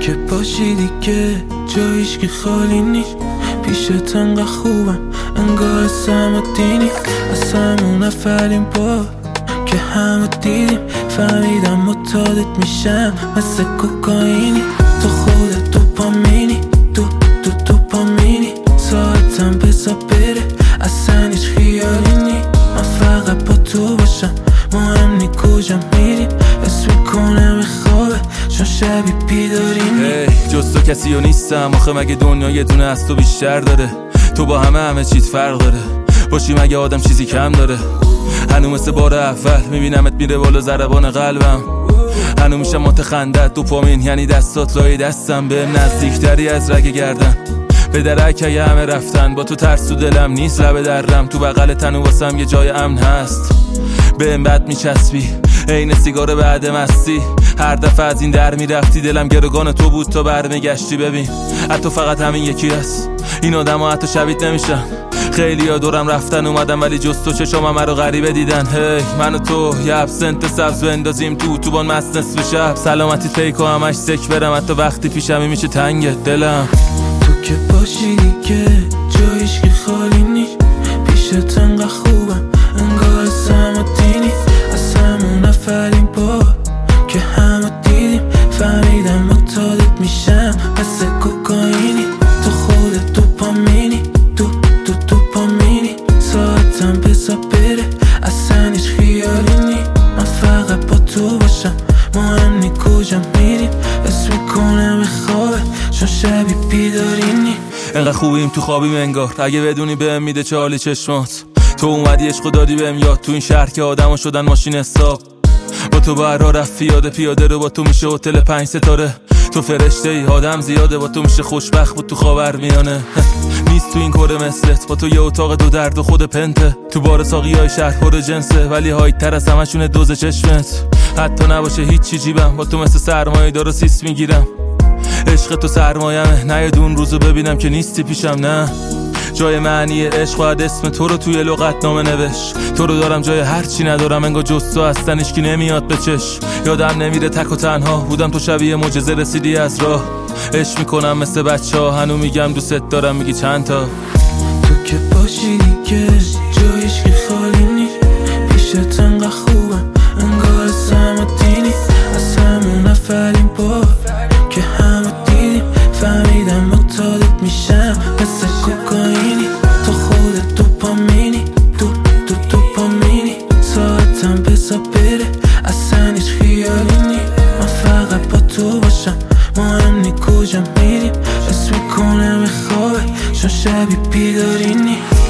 که باشی دیگه جا هیچکی خالی نی. پیشت انقدر خوبم انگار سم و دینی. از همون اولین بار که همو دیدیم فهمیدم متعادت میشم مثل کوکائینی. تو خودت دوپامینی، دوپامینی. ساعتم بزا بره اصلا هیچ خیالی نی. من فقط با تو باشم مهم نی کجا میریم. اسم میکنم به خوابه چون شبی بیداری نی. جز تو کسی و نیستم آخه مگه دنیا یه دونه از تو بیشتر داره. تو با همه چیز فرق داره. باشی مگه آدم چیزی کم داره. هنو مثل بار اول میبینمت میره بالا ضربان قلبم. هنو میشم متخندت دوپامین یعنی دستات لای دستم. بهم نزدیکتری از رگ گردن به درک همه رفتن. با تو ترس تو دلم نیست لب درم. تو بغل تنو واسم یه جای امن هست. بهم بد میچسبی عین سیگار بعد مستی. هر دفعه از این در میرفتی دلم گروگان تو بود تا برمیگشتی. ببین حتی فقط همین یکی هست. این آدم ها حتی شبیت نمیشن. خیلی ها دورم رفتن اومدم ولی جز تو چشام همه رو غریبه دیدن. من و تو یه ابسنت سبز بندازیم تو اتوبان مست نصف شب. سلامتی فیک و همش سک برم حتی وقتی پیشمی میشه تنگ دلم. تو که باشی دیگه جا هیچکی خالی نی. پیشت انقدر خوبم انگار سم و دینی. از همون اولین بار که همو دیدیم فهمیدم متعادت میشم مثل کوکائینی. تو خودت دوپامینی، دوپامینی. ساعتم بزا بره اصلا هیچ خیالی نی. من فقط با تو باشم مهم نی کجا میریم. اسم میکنم به خوابه چون شبی بیداری نی. انقدر خوبیم تو خوابیم انگار اگه بدونی بهم میده چالی چشمات. تو اومدی عشقو دادی بهم یاد. تو این شهر که آدمو شدن ماشین حساب. با تو بر رفت پیاده رو با تو میشه هتل 5 ستاره. تو فرشته ای آدم زیاده با تو میشه خوشبخت بود تو خاورمیانه. نیست تو این کره مثلت با تو یه اتاق دو درد و خود پنته. تو بار ساقی های شهر پر جنسه ولی هایت تر از همشونه دوز چشمت. حتی نباشه هیچی جیبم با تو مثل سرمایه دارو سیس میگیرم. عشق تو سرمایمه نه یه دون روزو ببینم که نیستی پیشم. نه جای معنی عشق باید اسم تو رو توی لغتنامه نوشت. تو رو دارم جای هرچی ندارم انگار جز تو هستن هیچکی نمیاد به چش. یادم نمیره تک و تنها بودم تو شبیه معجزه رسیدی از راه. عشق میکنم مثل بچه ها هنو میگم دوست دارم میگی چند تا. تو که باشی دیگه جا هیچکی خالی نی. پیشت انقدر خوبم انگار سم و دینی. از همون اولین بار که همو دیدیم فهمیدم متعادت میشم مثل کوکائینی. تو خودت دوپامینی، دوپامینی. ساعتم بزا بره اصلا هیچ خیالی نی. من فقط با تو باشم مهم نی کجا میریم. اسم میکنم به خوابه چون شبی بیداری نی.